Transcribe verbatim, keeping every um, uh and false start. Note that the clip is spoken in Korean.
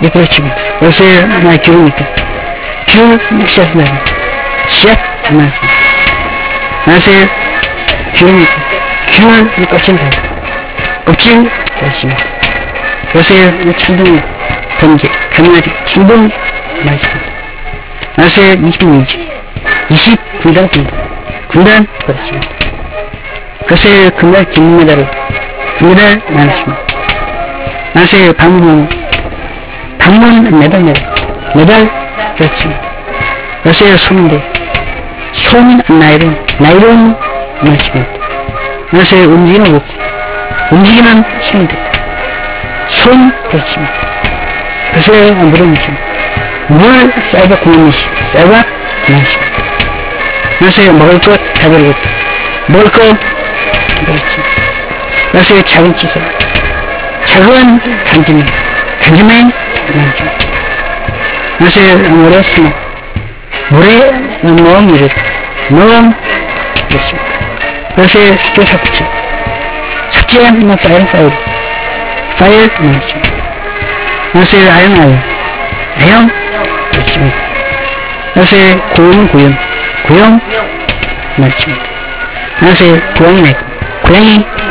예, 그렇습니다. 요새 많이 기우니까. 기우기 시작한다. 시작 안 하겠습니다. 안녕하세요. 기우니까. 기울 껍질 다. 껍질 그렇습니다. 요새 천둥 번개, 강아지, 천둥 맛있습니다. 안녕하세요. 이십 분이지. 이십 군단 군단. 군단 그렇습니다. 요새 금발金메달을 금메달 나눴습니다. 안녕하세요. 방문 방문 메달 메달 메달 그렇습니다. 요새 손인데 손 나이론 나이론 나눴습니다. 안녕하세요. 움직이는 목 움직이는 손인데 손 그렇습니다. 요새 물어보십니다. 물 사이버 고민이시 사이버 고민이십니다. 안녕하세요. 먹을 것 다버리고 먹을 것 그렇지. 요새 작은 칫솔 작은 간지미 간지미 많죠. 요새 물에 숨어 물에 너무 이래 너무 그렇습니다. 요새 숙제 삭제 삭제는 파일 파일 파일 많죠. 요새 아영 아영 아영 그렇습니다. 요새 고용 고용 고용 많습니다. 요새 고양이 내 고양이